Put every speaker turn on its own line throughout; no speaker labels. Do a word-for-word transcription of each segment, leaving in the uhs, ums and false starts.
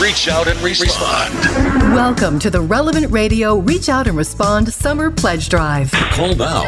Reach out and respond.
Welcome to the Relevant Radio Reach Out and Respond Summer Pledge Drive.
Call now.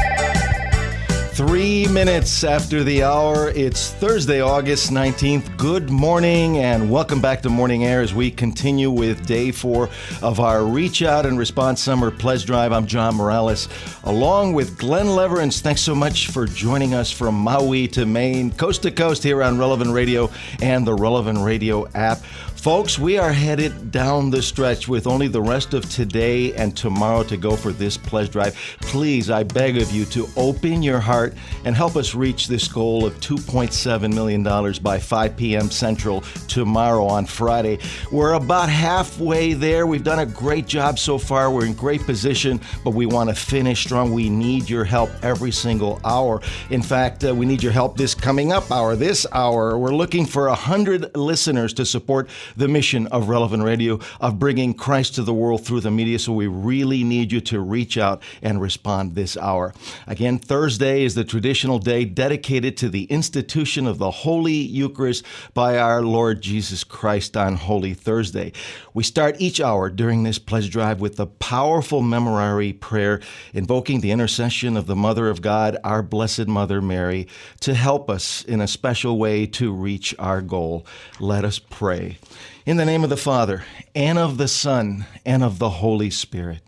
Three minutes after the hour, it's Thursday, August nineteenth. Good morning and welcome back to Morning Air as we continue with day four of our Reach Out and Respond Summer Pledge Drive. I'm John Morales, along with Glenn Leverance. Thanks so much for joining us from Maui to Maine, coast to coast here on Relevant Radio and the Relevant Radio app. Folks, we are headed down the stretch with only the rest of today and tomorrow to go for this pledge drive. Please, I beg of you to open your heart and help us reach this goal of two point seven million dollars by five p.m. Central tomorrow on Friday. We're about halfway there. We've done a great job so far. We're in great position, but we want to finish strong. We need your help every single hour. In fact, uh, we need your help this coming up hour, this hour. We're looking for one hundred listeners to support the mission of Relevant Radio, of bringing Christ to the world through the media. So we really need you to reach out and respond this hour. Again, Thursday is the traditional day dedicated to the institution of the Holy Eucharist by our Lord Jesus Christ on Holy Thursday. We start each hour during this pledge drive with the powerful memorare prayer, invoking the intercession of the Mother of God, our Blessed Mother Mary, to help us in a special way to reach our goal. Let us pray. In the name of the Father, and of the Son, and of the Holy Spirit.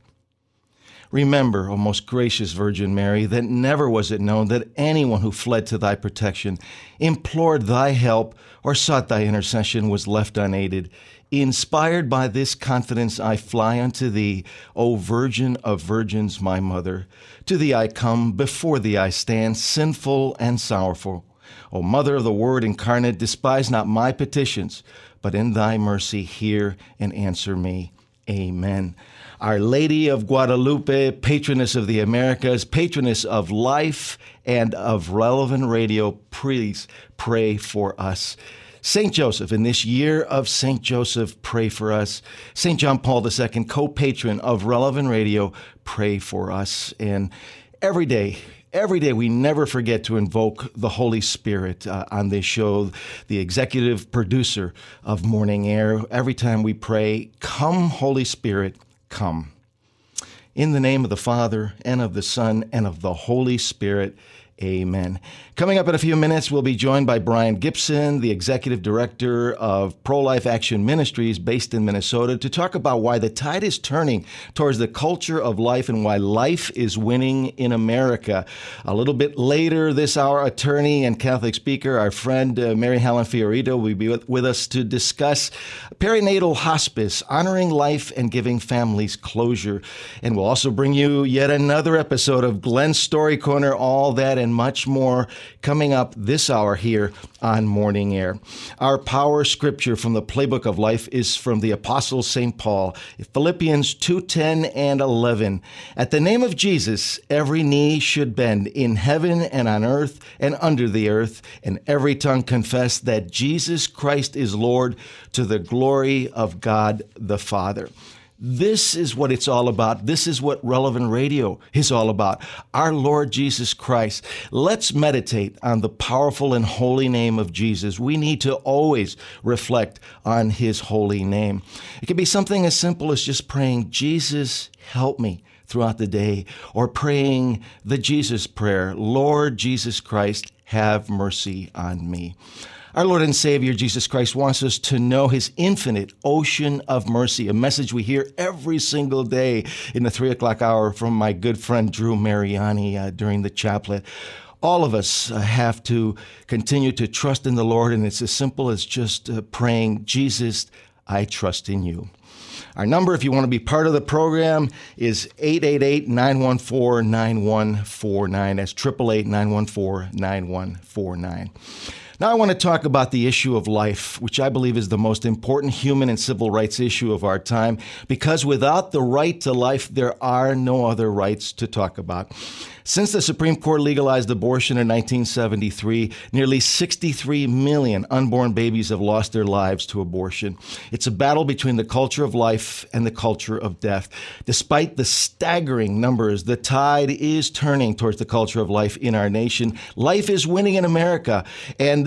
Remember, O most gracious Virgin Mary, that never was it known that anyone who fled to thy protection, implored thy help, or sought thy intercession was left unaided. Inspired by this confidence, I fly unto thee, O Virgin of Virgins, my Mother. To thee I come, before thee I stand, sinful and sorrowful. O Mother of the Word incarnate, despise not my petitions, but in thy mercy hear and answer me. Amen. Our Lady of Guadalupe, patroness of the Americas, patroness of life and of Relevant Radio, please pray for us. Saint Joseph, in this year of Saint Joseph, pray for us. Saint John Paul the Second, co-patron of Relevant Radio, pray for us. And every day, Every day, we never forget to invoke the Holy Spirit uh, on this show, the executive producer of Morning Air. Every time we pray, come, Holy Spirit, come. In the name of the Father, and of the Son, and of the Holy Spirit, amen. Coming up in a few minutes, we'll be joined by Brian Gibson, the Executive Director of Pro-Life Action Ministries based in Minnesota, to talk about why the tide is turning towards the culture of life and why life is winning in America. A little bit later this hour, attorney and Catholic speaker, our friend uh, Mary Helen Fiorito, will be with, with us to discuss perinatal hospice, honoring life and giving families closure. And we'll also bring you yet another episode of Glenn's Story Corner, all that and much more coming up this hour here on Morning Air. Our power scripture from the Playbook of Life is from the Apostle Saint Paul, Philippians two ten and eleven. At the name of Jesus, every knee should bend in heaven and on earth and under the earth, and every tongue confess that Jesus Christ is Lord, to the glory of God the Father. This is what it's all about. This is what Relevant Radio is all about. Our Lord Jesus Christ. Let's meditate on the powerful and holy name of Jesus. We need to always reflect on his holy name. It can be something as simple as just praying, Jesus, help me, throughout the day, or praying the Jesus prayer, Lord Jesus Christ, have mercy on me. Our Lord and Savior, Jesus Christ, wants us to know his infinite ocean of mercy, a message we hear every single day in the three o'clock hour from my good friend Drew Mariani uh, during the chaplet. All of us uh, have to continue to trust in the Lord, and it's as simple as just uh, praying, Jesus, I trust in you. Our number, if you want to be part of the program, is eight eight eight, nine one four, nine one four nine. That's eight eight eight, nine one four, nine one four nine. Now I want to talk about the issue of life, which I believe is the most important human and civil rights issue of our time, because without the right to life, there are no other rights to talk about. Since the Supreme Court legalized abortion in nineteen seventy-three, nearly sixty-three million unborn babies have lost their lives to abortion. It's a battle between the culture of life and the culture of death. Despite the staggering numbers, the tide is turning towards the culture of life in our nation. Life is winning in America, and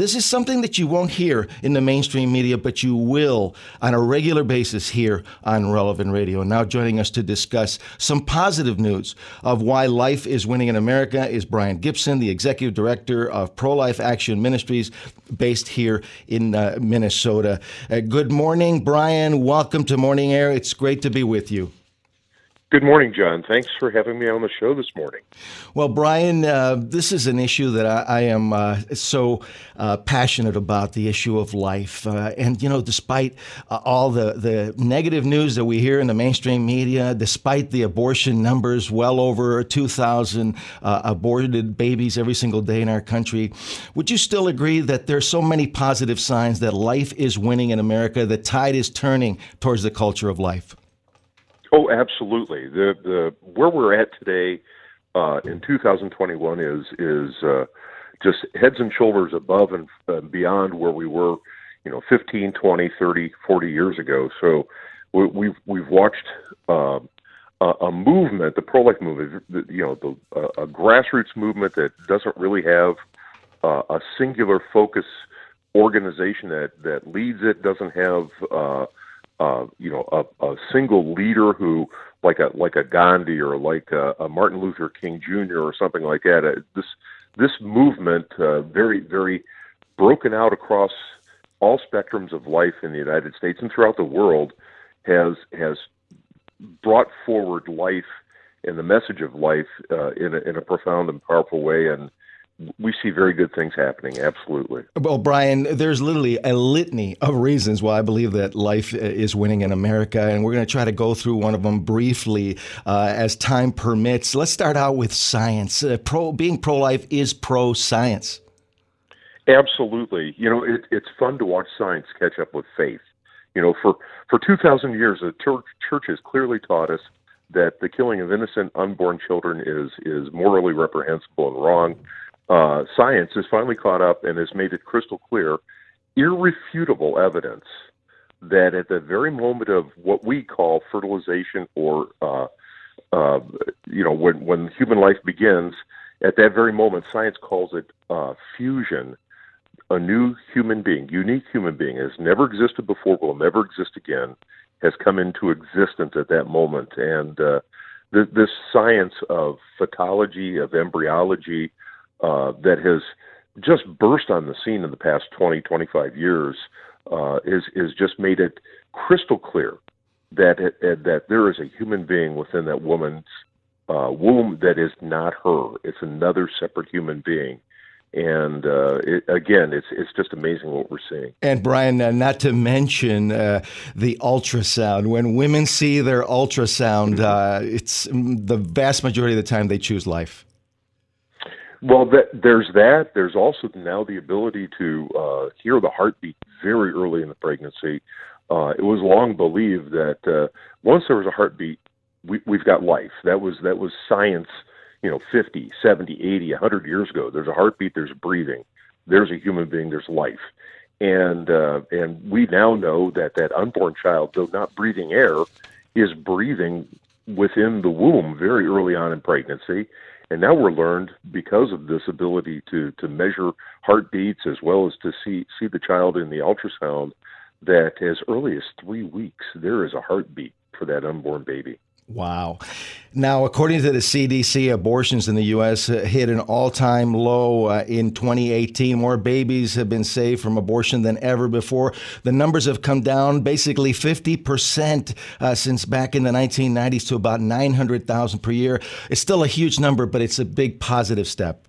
this is something that you won't hear in the mainstream media, but you will on a regular basis here on Relevant Radio. Now joining us to discuss some positive news of why life is winning in America is Brian Gibson, the Executive Director of Pro-Life Action Ministries, based here in uh, Minnesota. Uh, good morning, Brian. Welcome to Morning Air. It's great to be with you.
Good morning, John. Thanks for having me on the show this morning.
Well, Brian, uh, this is an issue that I, I am uh, so uh, passionate about, the issue of life. Uh, and, you know, despite uh, all the, the negative news that we hear in the mainstream media, despite the abortion numbers, well over two thousand uh, aborted babies every single day in our country, would you still agree that there's so many positive signs that life is winning in America, the tide is turning towards the culture of life?
Oh, absolutely. The the where we're at today uh, in two thousand twenty-one is is uh, just heads and shoulders above and uh, beyond where we were, you know, fifteen, twenty, thirty, forty years ago. So we, we've we've watched uh, a, a movement, the pro-life movement, you know, the, uh, a grassroots movement that doesn't really have uh, a singular focus organization that that leads it, doesn't have Uh, Uh, you know, a, a single leader who, like a like a Gandhi or like a, a Martin Luther King Junior or something like that. Uh, this this movement, uh, very very broken out across all spectrums of life in the United States and throughout the world, has has brought forward life and the message of life uh, in a, in a profound and powerful way. And we see very good things happening, absolutely.
Well, Brian, there's literally a litany of reasons why I believe that life is winning in America, and we're going to try to go through one of them briefly uh, as time permits. Let's start out with science. Uh, pro, being pro-life is pro-science.
Absolutely. You know, it, it's fun to watch science catch up with faith. You know, for, for two thousand years, the church, church has clearly taught us that the killing of innocent unborn children is is morally reprehensible and wrong. Uh, science has finally caught up and has made it crystal clear, irrefutable evidence that at the very moment of what we call fertilization, or uh, uh, you know, when when human life begins, at that very moment, science calls it uh, fusion. A new human being, unique human being, has never existed before, will never exist again, has come into existence at that moment. And uh, th- this science of phytology, of embryology, uh, that has just burst on the scene in the past twenty, twenty-five years, uh, is, is just made it crystal clear that it, that there is a human being within that woman's uh, womb that is not her. It's another separate human being. And uh, it, again, it's it's just amazing what we're seeing.
And Brian, uh, not to mention uh, the ultrasound. When women see their ultrasound, uh, it's the vast majority of the time they choose life.
Well, that, there's that. There's also now the ability to uh, hear the heartbeat very early in the pregnancy. Uh, it was long believed that uh, once there was a heartbeat, we, we've got life. That was that was science. You know, fifty, seventy, eighty, one hundred years ago. There's a heartbeat, there's breathing, there's a human being, there's life. And uh, and we now know that that unborn child, though not breathing air, is breathing within the womb very early on in pregnancy. And now we're learned, because of this ability to, to measure heartbeats as well as to see, see the child in the ultrasound, that as early as three weeks, there is a heartbeat for that unborn baby.
Wow. Now, according to the C D C, abortions in the U S hit an all-time low uh, in twenty eighteen. More babies have been saved from abortion than ever before. The numbers have come down basically fifty percent uh, since back in the nineteen nineties to about nine hundred thousand per year. It's still a huge number, but it's a big positive step.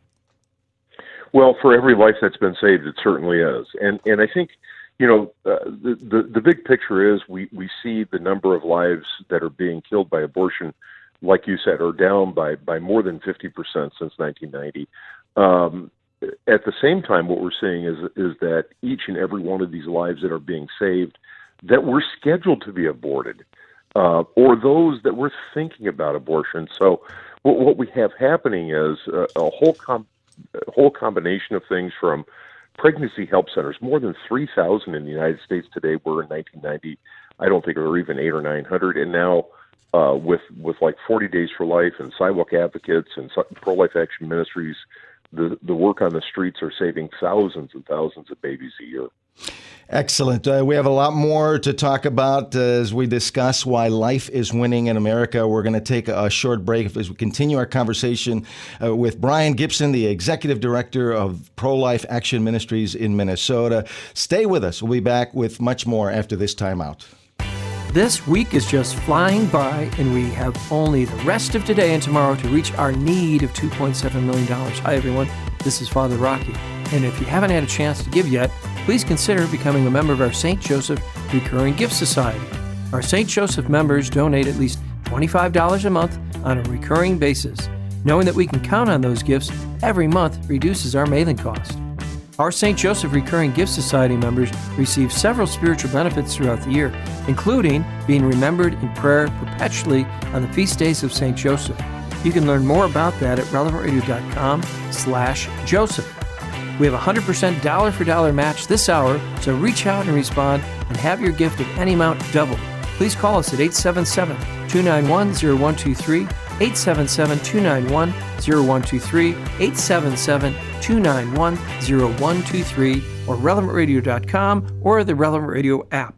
Well, for every life that's been saved, it certainly is. And and I think, you know, uh, the, the the big picture is we, we see the number of lives that are being killed by abortion, like you said, are down by, by more than fifty percent since nineteen ninety. Um, at the same time, what we're seeing is is that each and every one of these lives that are being saved, that were scheduled to be aborted, uh, or those that were thinking about abortion. So what, what we have happening is a, a whole com- a whole combination of things, from pregnancy help centers, more than three thousand in the United States today. Were in nineteen ninety. I don't think there were even eight or nine hundred. And now uh, with with like forty Days for Life and Sidewalk Advocates and Pro-Life Action Ministries, the, the work on the streets are saving thousands and thousands of babies a year.
Excellent. Uh, we have a lot more to talk about uh, as we discuss why life is winning in America. We're going to take a, a short break as we continue our conversation uh, with Brian Gibson, the Executive Director of Pro-Life Action Ministries in Minnesota. Stay with us. We'll be back with much more after this timeout.
This week is just flying by, and we have only the rest of today and tomorrow to reach our need of two point seven million dollars. Hi, everyone. This is Father Rocky. And if you haven't had a chance to give yet, please consider becoming a member of our Saint Joseph Recurring Gift Society. Our Saint Joseph members donate at least twenty-five dollars a month on a recurring basis. Knowing that we can count on those gifts every month reduces our mailing cost. Our Saint Joseph Recurring Gift Society members receive several spiritual benefits throughout the year, including being remembered in prayer perpetually on the feast days of Saint Joseph. You can learn more about that at relevant radio dot com slash Joseph. We have a one hundred percent dollar-for-dollar match this hour, so reach out and respond and have your gift of any amount doubled. Please call us at eight seven seven, two nine one, zero one two three, eight seven seven, two nine one, zero one two three, eight seven seven, two nine one, zero one two three, or relevant radio dot com or the Relevant Radio app.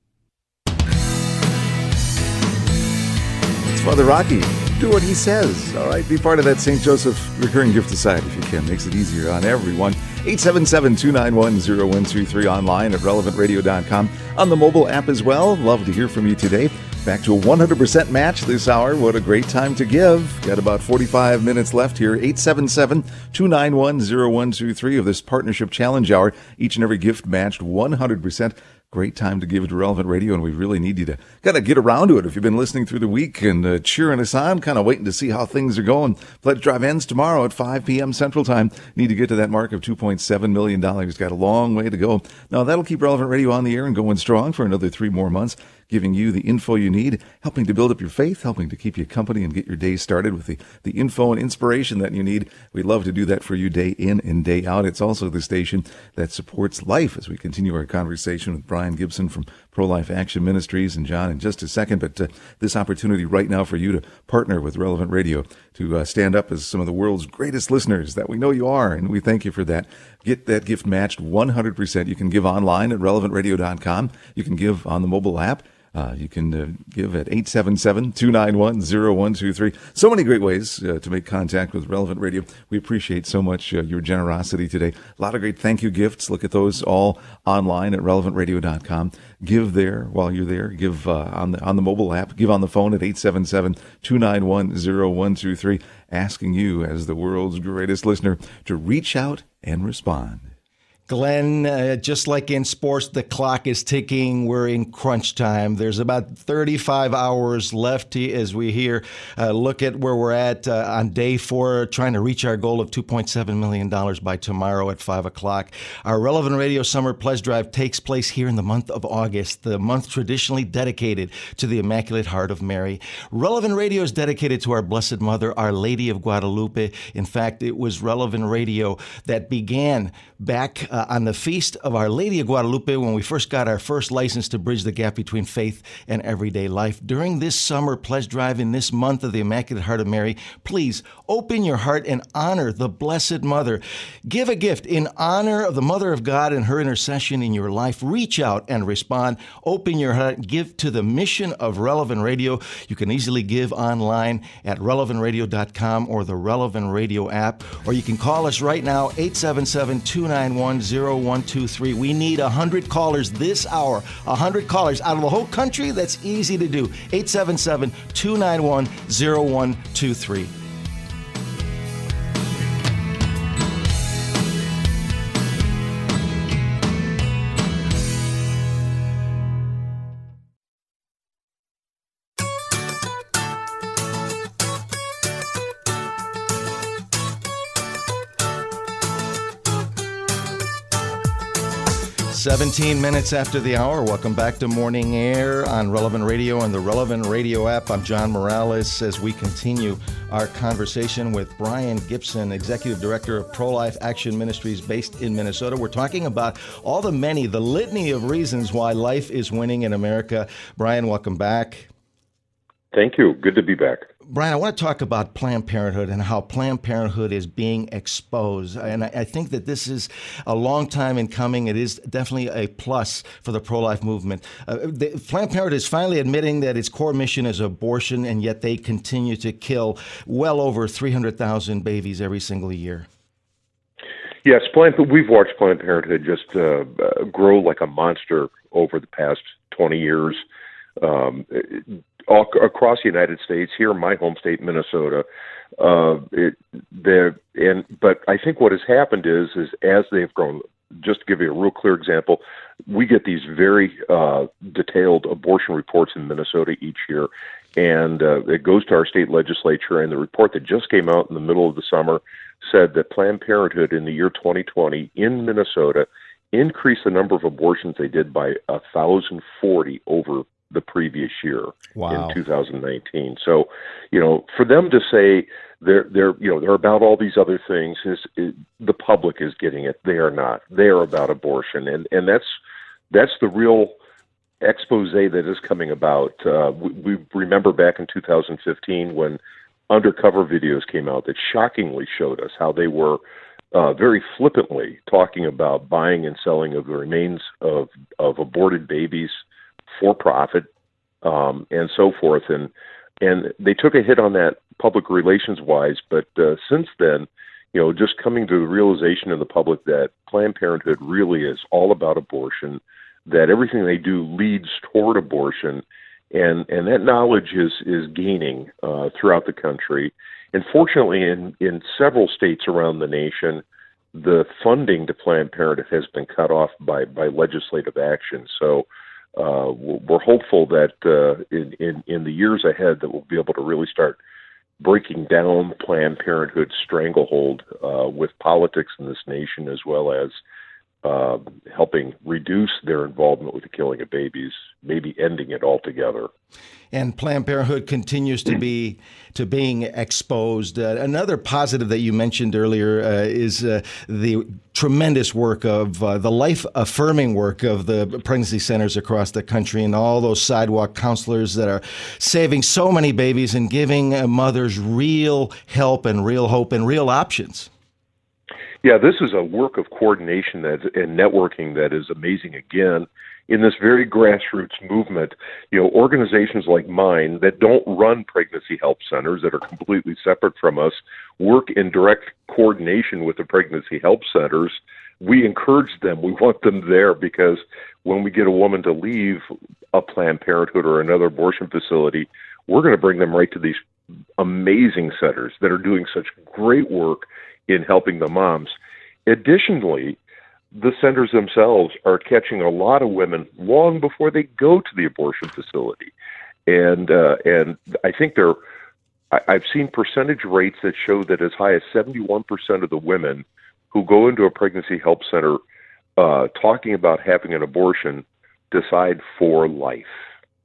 It's Father Rocky. Do what he says. All right, be part of that Saint Joseph Recurring Gift Society if you can. Makes it easier on everyone. eight seven seven, two nine one, zero one two three online at relevant radio dot com. On the mobile app as well. Love to hear from you today. Back to a one hundred percent match this hour. What a great time to give. Got about forty-five minutes left here. eight seven seven, two nine one, zero one two three of this Partnership Challenge Hour. Each and every gift matched one hundred percent. Great time to give it to Relevant Radio, and we really need you to kind of get around to it. If you've been listening through the week and uh, cheering us on, kind of waiting to see how things are going. Pledge Drive ends tomorrow at five p.m. Central Time. Need to get to that mark of two point seven million dollars. Got a long way to go. Now, that'll keep Relevant Radio on the air and going strong for another three more months, giving you the info you need, helping to build up your faith, helping to keep you company and get your day started with the, the info and inspiration that you need. We'd love to do that for you day in and day out. It's also the station that supports life as we continue our conversation with Brian Gibson from Pro-Life Action Ministries and John in just a second. But uh, this opportunity right now for you to partner with Relevant Radio to uh, stand up as some of the world's greatest listeners that we know you are, and we thank you for that. Get that gift matched one hundred percent. You can give online at relevant radio dot com. You can give on the mobile app. Uh, you can uh, give at eight seven seven, two nine one, zero one two three. So many great ways uh, to make contact with Relevant Radio. We appreciate so much uh, your generosity today. A lot of great thank you gifts. Look at those all online at relevant radio dot com. Give there while you're there. Give uh, on the on the mobile app. Give on the phone at eight seven seven, two nine one, zero one two three. Asking you, as the world's greatest listener, to reach out and respond.
Glenn, uh, just like in sports, the clock is ticking. We're in crunch time. There's about thirty-five hours left as we here uh, look at where we're at uh, on day four, trying to reach our goal of two point seven million dollars by tomorrow at five o'clock. Our Relevant Radio Summer Pledge Drive takes place here in the month of August, the month traditionally dedicated to the Immaculate Heart of Mary. Relevant Radio is dedicated to our Blessed Mother, Our Lady of Guadalupe. In fact, it was Relevant Radio that began back uh, on the feast of Our Lady of Guadalupe when we first got our first license to bridge the gap between faith and everyday life. During this summer pledge drive in this month of the Immaculate Heart of Mary, please open your heart and honor the Blessed Mother. Give a gift in honor of the Mother of God and her intercession in your life. Reach out and respond. Open your heart. Give to the mission of Relevant Radio. You can easily give online at relevant radio dot com or the Relevant Radio app, or you can call us right now, eight seven seven, two nine one, zero one two three. We need one hundred callers this hour. one hundred callers out of the whole country. That's easy to do. eight seven seven, two nine one, zero one two three. seventeen minutes after the hour. Welcome back to Morning Air on Relevant Radio and the Relevant Radio app. I'm John Morales as we continue our conversation with Brian Gibson, Executive Director of Pro-Life Action Ministries based in Minnesota. We're talking about all the many, the litany of reasons why life is winning in America. Brian, welcome back.
Thank you. Good to be back.
Brian, I want to talk about Planned Parenthood and how Planned Parenthood is being exposed. And I, I think that this is a long time in coming. It is definitely a plus for the pro-life movement. Uh, the, Planned Parenthood is finally admitting that its core mission is abortion, and yet they continue to kill well over three hundred thousand babies every single year.
Yes, Planned, we've watched Planned Parenthood just uh, uh, grow like a monster over the past twenty years. Um, all across the United States, here in my home state, Minnesota, uh, it, there, and but I think what has happened is, is as they've grown. Just to give you a real clear example, we get these very uh, detailed abortion reports in Minnesota each year, and uh, it goes to our state legislature. And the report that just came out in the middle of the summer said that Planned Parenthood in the year twenty twenty in Minnesota increased the number of abortions they did by one thousand forty over the previous year.
Wow.
In two thousand nineteen. So, you know, for them to say they're they're you know they're about all these other things, is, is the public is getting it. They are not. They are about abortion, and and that's that's the real expose that is coming about. Uh, we, we remember back in two thousand fifteen when undercover videos came out that shockingly showed us how they were uh, very flippantly talking about buying and selling of the remains of of aborted babies for profit, um, and so forth. And and they took a hit on that public relations wise, but uh, since then, you know, just coming to the realization in the public that Planned Parenthood really is all about abortion, that everything they do leads toward abortion, and and that knowledge is is gaining uh, throughout the country. And fortunately, in in several states around the nation, the funding to Planned Parenthood has been cut off by by legislative action. So Uh, we're hopeful that uh, in, in, in the years ahead that we'll be able to really start breaking down Planned Parenthood's stranglehold uh, with politics in this nation, as well as uh, helping reduce their involvement with the killing of babies, maybe ending it altogether.
And Planned Parenthood continues to be to being exposed. Uh, another positive that you mentioned earlier uh, is uh, the tremendous work of uh, the life-affirming work of the pregnancy centers across the country, and all those sidewalk counselors that are saving so many babies and giving uh, mothers real help and real hope and real options.
Yeah, this is a work of coordination that, and networking that is amazing. Again, in this very grassroots movement, you know, organizations like mine that don't run pregnancy help centers, that are completely separate from us, work in direct coordination with the pregnancy help centers. We encourage them. We want them there, because when we get a woman to leave a Planned Parenthood or another abortion facility, we're going to bring them right to these amazing centers that are doing such great work in helping the moms. Additionally, the centers themselves are catching a lot of women long before they go to the abortion facility, and uh, and I think they're. I, I've seen percentage rates that show that as high as seventy-one percent of the women who go into a pregnancy help center uh, talking about having an abortion decide for life.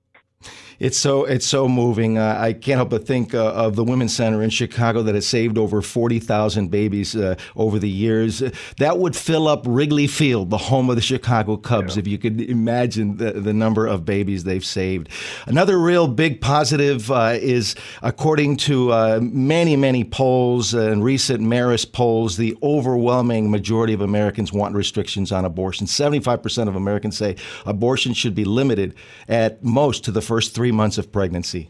It's so it's so moving. Uh, I can't help but think uh, of the Women's Center in Chicago that has saved over forty thousand babies uh, over the years. That would fill up Wrigley Field, the home of the Chicago Cubs, yeah. if you could imagine the, the number of babies they've saved. Another real big positive uh, is, according to uh, many, many polls and recent Marist polls, the overwhelming majority of Americans want restrictions on abortion. seventy-five percent of Americans say abortion should be limited at most to the first three months of pregnancy.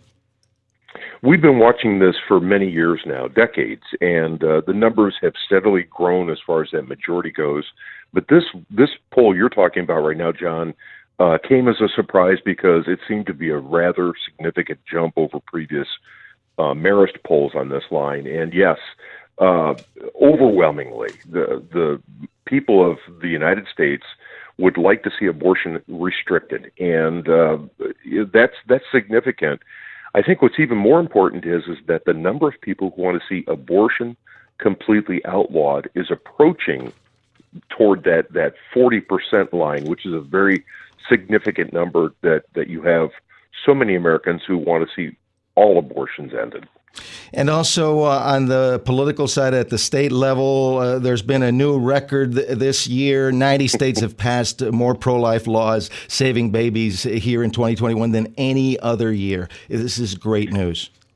We've been watching this for many years now, decades, and uh, the numbers have steadily grown as far as that majority goes. But this this poll you're talking about right now, John, uh, came as a surprise because it seemed to be a rather significant jump over previous uh, Marist polls on this line. And yes, uh, overwhelmingly, the the people of the United States would like to see abortion restricted, and uh, that's that's significant. I think what's even more important is is that the number of people who want to see abortion completely outlawed is approaching toward that that forty percent line, which is a very significant number, that that you have so many Americans who want to see all abortions ended.
And also uh, on the political side, at the state level, uh, there's been a new record th- this year. ninety states have passed more pro-life laws saving babies here in twenty twenty-one than any other year. This is great news.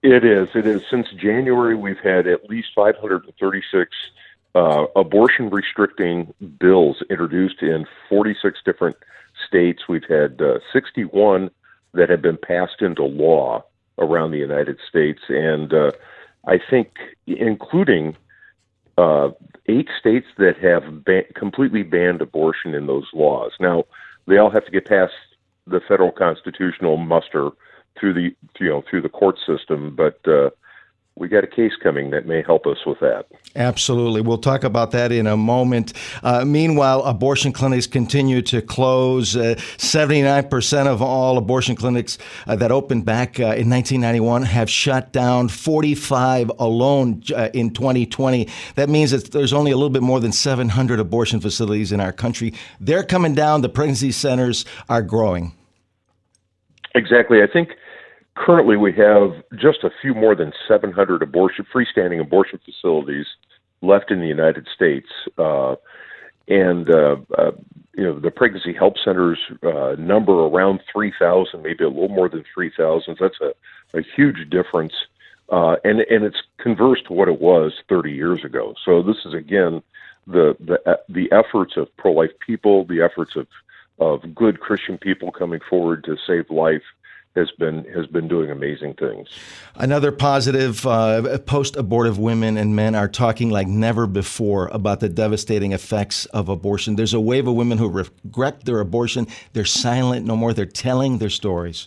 It is. It is. Since January, we've had at least five hundred thirty-six uh, abortion restricting bills introduced in forty-six different states. We've had uh, sixty-one that have been passed into law around the United States, and uh, I think including uh, eight states that have ban- completely banned abortion in those laws. Now, they all have to get past the federal constitutional muster through the you know through the court system, but uh, we got a case coming that may help us with that.
Absolutely. We'll talk about that in a moment. Uh, meanwhile, abortion clinics continue to close. Uh, seventy-nine percent of all abortion clinics uh, that opened back uh, in nineteen ninety-one have shut down, forty-five alone uh, in twenty twenty. That means that there's only a little bit more than seven hundred abortion facilities in our country. They're coming down. The pregnancy centers are growing.
Exactly. I think currently we have just a few more than seven hundred abortion freestanding abortion facilities left in the United States. Uh, and, uh, uh, you know, the pregnancy help centers uh, number around three thousand, maybe a little more than three thousand. That's a, a huge difference. Uh, and, and it's converse to what it was thirty years ago. So this is, again, the, the, uh, the efforts of pro-life people, the efforts of of good Christian people coming forward to save life has been has been doing amazing things.
Another positive, uh, post-abortive women and men are talking like never before about the devastating effects of abortion. There's a wave of women who regret their abortion. They're silent no more. They're telling their stories.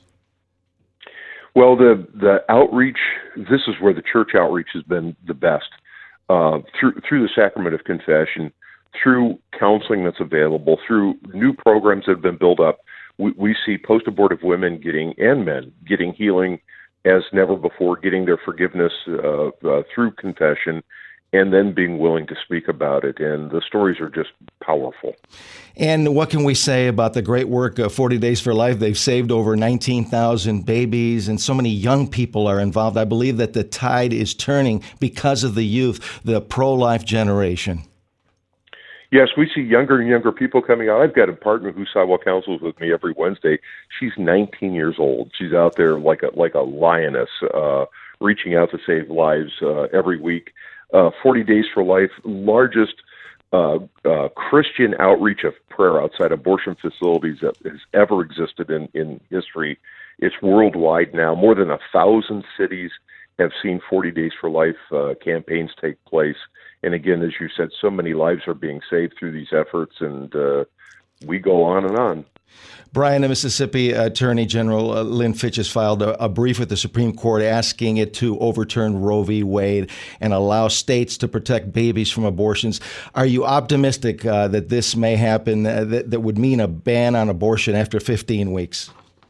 Well, the, the outreach, this is where the church outreach has been the best. Uh, through through the sacrament of confession, through counseling that's available, through new programs that have been built up, we, we see post-abortive women getting, and men, getting healing as never before, getting their forgiveness uh, uh, through confession, and then being willing to speak about it. And the stories are just powerful.
And what can we say about the great work of forty Days for Life? They've saved over nineteen thousand babies, and so many young people are involved. I believe that the tide is turning because of the youth, the pro-life generation.
Yes, we see younger and younger people coming out. I've got a partner who sidewalk counsels with me every Wednesday. She's nineteen years old. She's out there like a like a lioness, uh, reaching out to save lives uh, every week. Uh, forty Days for Life, largest uh, uh, Christian outreach of prayer outside abortion facilities that has ever existed in, in history. It's worldwide now. More than a thousand cities have seen forty Days for Life uh, campaigns take place. And again, as you said, so many lives are being saved through these efforts, and uh, we go on and on.
Brian, the Mississippi Attorney General uh, Lynn Fitch has filed a, a brief with the Supreme Court asking it to overturn Roe v. Wade and allow states to protect babies from abortions. Are you optimistic uh, that this may happen, uh, that, that would mean a ban on abortion after fifteen weeks?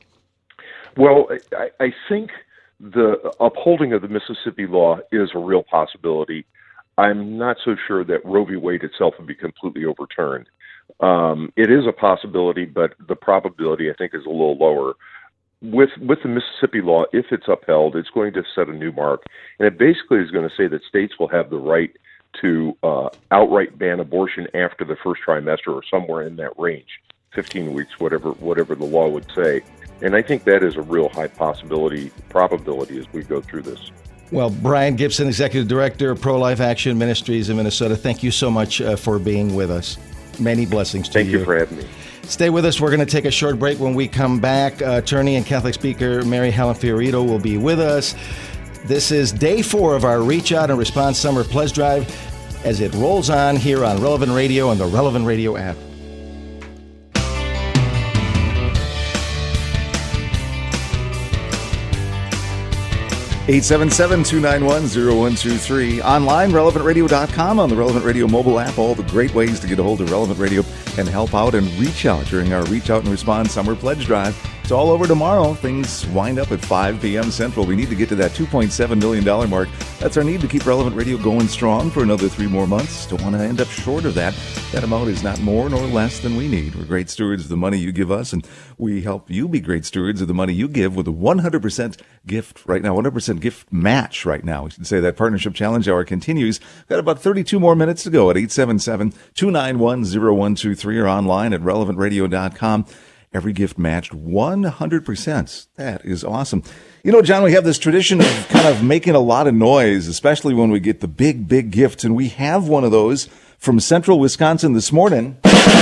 Well, I, I think the upholding of the Mississippi law is a real possibility. I'm not so sure that Roe v. Wade itself would be completely overturned. Um, it is a possibility, but the probability, I think, is a little lower. With with the Mississippi law, if it's upheld, it's going to set a new mark. And it basically is going to say that states will have the right to uh, outright ban abortion after the first trimester or somewhere in that range, fifteen weeks, whatever whatever the law would say. And I think that is a real high possibility, probability as we go through this.
Well, Brian Gibson, Executive Director of Pro-Life Action Ministries in Minnesota, thank you so much uh, for being with us. Many blessings to
thank
you.
Thank you for having me.
Stay with us. We're going to take a short break. When we come back, uh, attorney and Catholic speaker Mary Helen Fiorito will be with us. This is day four of our Reach Out and Response Summer Pledge Drive as it rolls on here on Relevant Radio and the Relevant Radio app.
eight seven seven, two nine one, zero one two three. Online, relevant radio dot com, on the Relevant Radio mobile app. All the great ways to get a hold of Relevant Radio and help out and reach out during our Reach Out and Respond Summer Pledge Drive. It's all over tomorrow. Things wind up at five p.m. Central. We need to get to that two point seven million dollars mark. That's our need to keep Relevant Radio going strong for another three more months. Don't want to end up short of that. That amount is not more nor less than we need. We're great stewards of the money you give us, and we help you be great stewards of the money you give with a one hundred percent gift right now, one hundred percent gift match right now. We should say that Partnership Challenge Hour continues. Got about thirty-two more minutes to go at eight seven seven, two nine one, zero one two three or online at relevant radio dot com. Every gift matched one hundred percent. That is awesome. You know, John, we have this tradition of kind of making a lot of noise, especially when we get the big, big gifts. And we have one of those from Central Wisconsin this morning.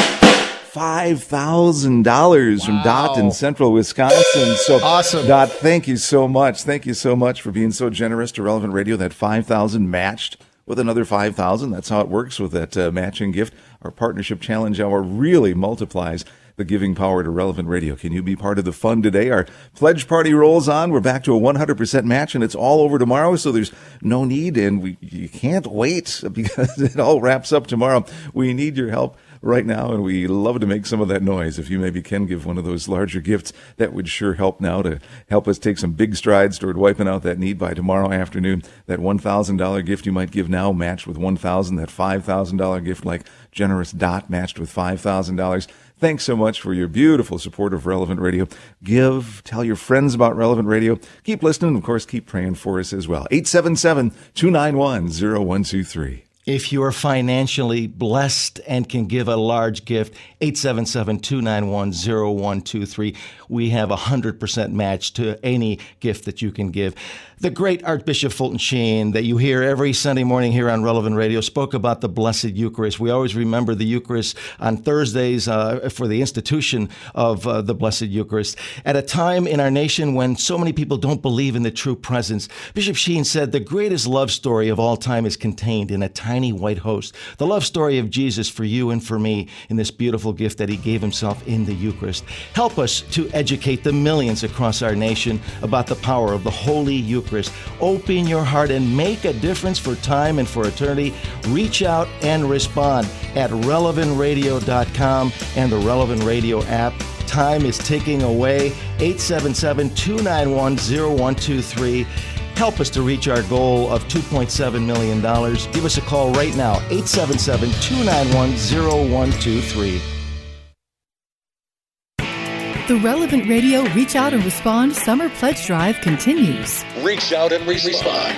five thousand dollars wow. from Dot in Central Wisconsin. So,
awesome.
Dot, thank you so much. Thank you so much for being so generous to Relevant Radio. That five thousand dollars matched with another five thousand dollars. That's how it works with that uh, matching gift. Our partnership challenge hour really multiplies the giving power to Relevant Radio. Can you be part of the fun today? Our pledge party rolls on. We're back to a one hundred percent match, and it's all over tomorrow, so there's no need, and we you can't wait because it all wraps up tomorrow. We need your help right now, and we love to make some of that noise. If you maybe can give one of those larger gifts, that would sure help now to help us take some big strides toward wiping out that need by tomorrow afternoon. That one thousand dollars gift you might give now matched with one thousand dollars. That five thousand dollars gift like generous Dot matched with five thousand dollars. Thanks so much for your beautiful support of Relevant Radio. Give, tell your friends about Relevant Radio. Keep listening. Of course, keep praying for us as well. eight seven seven, two nine one, zero one two three.
If you are financially blessed and can give a large gift, eight seven seven, two nine one, zero one two three. We have a one hundred percent match to any gift that you can give. The great Archbishop Fulton Sheen that you hear every Sunday morning here on Relevant Radio spoke about the Blessed Eucharist. We always remember the Eucharist on Thursdays uh, for the institution of uh, the Blessed Eucharist. At a time in our nation when so many people don't believe in the true presence, Bishop Sheen said the greatest love story of all time is contained in a tiny white host. The love story of Jesus for you and for me in this beautiful gift that he gave himself in the Eucharist. Help us to educate the millions across our nation about the power of the Holy Eucharist. Open your heart and make a difference for time and for eternity. Reach out and respond at relevant radio dot com and the Relevant Radio app. Time is ticking away. eight seven seven, two nine one, zero one two three. Help us to reach our goal of two point seven million dollars. Give us a call right now, eight seven seven, two nine one, zero one two three.
The Relevant Radio Reach Out and Respond Summer Pledge Drive continues.
Reach out and respond.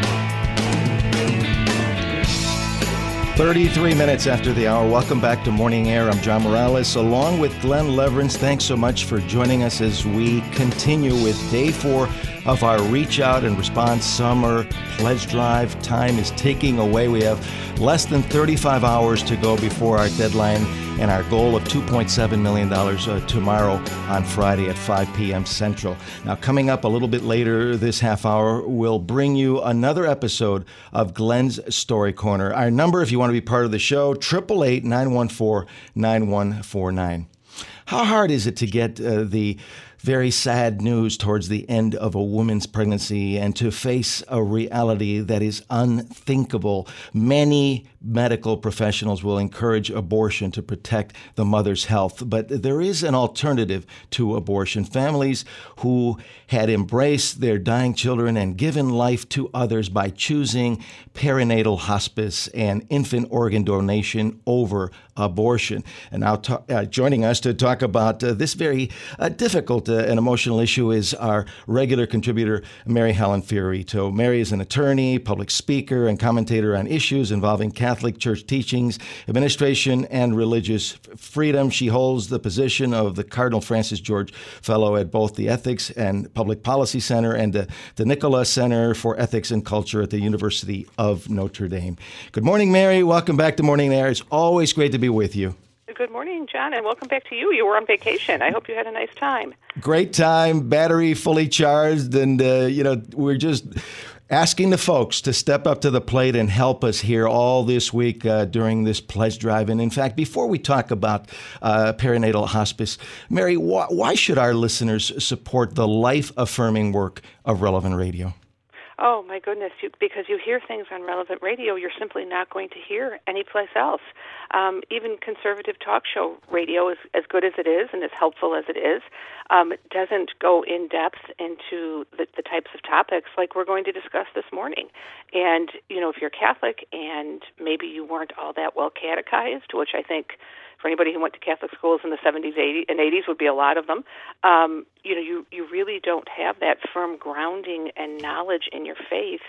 thirty-three minutes after the hour. Welcome back to Morning Air. I'm John Morales, along with Glenn Leverance. Thanks so much for joining us as we continue with day four of our Reach Out and Respond Summer Pledge Drive. Time is ticking away. We have less than thirty-five hours to go before our deadline and our goal of two point seven million dollars uh, tomorrow on Friday at five p.m. Central. Now, coming up a little bit later this half hour, we'll bring you another episode of Glenn's Story Corner. Our number, if you want to be part of the show, eight eight eight, nine one four, nine one four nine. How hard is it to get uh, the very sad news towards the end of a woman's pregnancy and to face a reality that is unthinkable? Many medical professionals will encourage abortion to protect the mother's health, but there is an alternative to abortion. Families who had embraced their dying children and given life to others by choosing perinatal hospice and infant organ donation over abortion. And now ta- uh, joining us to talk about uh, this very uh, difficult uh, and emotional issue is our regular contributor, Mary Helen Fiorito. Mary is an attorney, public speaker, and commentator on issues involving Catholic Church teachings, administration, and religious freedom. She holds the position of the Cardinal Francis George Fellow at both the Ethics and Public Policy Center and the, the Nicola Center for Ethics and Culture at the University of Notre Dame. Good morning, Mary. Welcome back to Morning Air. It's always great to be with you.
Good morning, John, and welcome back to you. You were on vacation. I hope you had a nice time.
Great time, battery fully charged, and, uh, you know, we're just asking the folks to step up to the plate and help us here all this week uh, during this pledge drive. And in fact, before we talk about uh, perinatal hospice, Mary, wh- why should our listeners support the life-affirming work of Relevant Radio?
Oh, my goodness, you, because you hear things on Relevant Radio you're simply not going to hear anyplace else. Um, even conservative talk show radio, is as good as it is and as helpful as it is, um, doesn't go in depth into the, the types of topics like we're going to discuss this morning. And, you know, if you're Catholic and maybe you weren't all that well catechized, which I think for anybody who went to Catholic schools in the seventies, eighties, and eighties would be a lot of them, um, you know, you, you really don't have that firm grounding and knowledge in your faith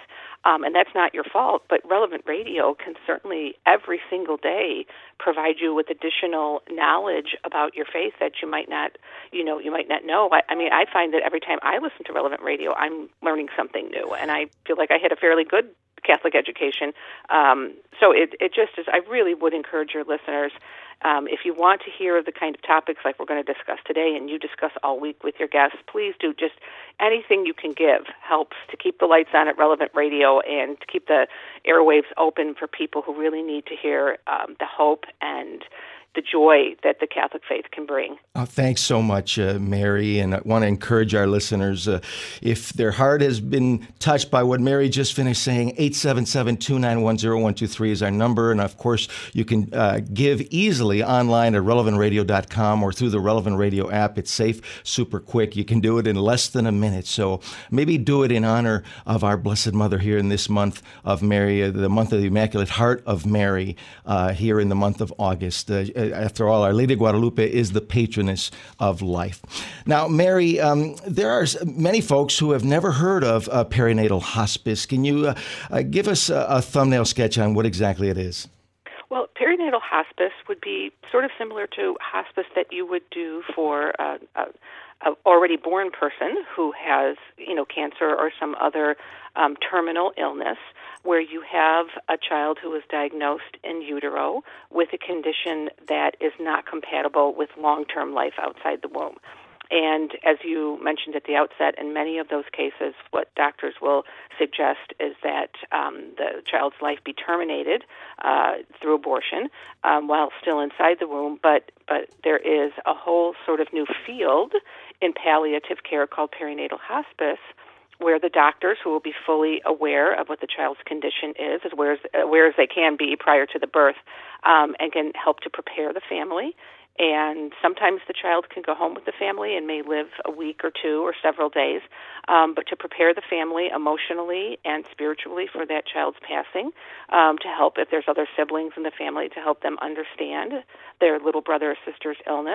Um, and that's not your fault, but Relevant Radio can certainly every single day provide you with additional knowledge about your faith that you might not, you know, you might not know. I, I mean, I find that every time I listen to Relevant Radio, I'm learning something new, and I feel like I had a fairly good Catholic education. Um, so it, it just is, I really would encourage your listeners, um, if you want to hear the kind of topics like we're going to discuss today and you discuss all week with your guests, please do. Just anything you can give helps to keep the lights on at Relevant Radio and to keep the airwaves open for people who really need to hear um, the hope and the joy that the Catholic faith can bring.
Oh, thanks so much, uh, Mary. And I want to encourage our listeners, uh, if their heart has been touched by what Mary just finished saying, eight seven seven, two nine one, zero one two three is our number. And of course, you can uh, give easily online at relevant radio dot com or through the Relevant Radio app. It's safe, super quick. You can do it in less than a minute. So maybe do it in honor of our Blessed Mother here in this month of Mary, uh, the month of the Immaculate Heart of Mary, uh, here in the month of August. Uh, After all, Our Lady of Guadalupe is the patroness of life. Now, Mary, um, there are many folks who have never heard of uh, perinatal hospice. Can you uh, uh, give us a, a thumbnail sketch on what exactly it is?
Well, perinatal hospice would be sort of similar to hospice that you would do for a, a, a already born person who has, you know, cancer or some other um, terminal illness, where you have a child who is diagnosed in utero with a condition that is not compatible with long-term life outside the womb. And as you mentioned at the outset, in many of those cases, what doctors will suggest is that um, the child's life be terminated uh, through abortion um, while still inside the womb. But but there is a whole sort of new field in palliative care called perinatal hospice, where the doctors, who will be fully aware of what the child's condition is, as aware as, aware as they can be prior to the birth, um, and can help to prepare the family. And sometimes the child can go home with the family and may live a week or two or several days, um, but to prepare the family emotionally and spiritually for that child's passing, um, to help if there's other siblings in the family, to help them understand their little brother or sister's illness.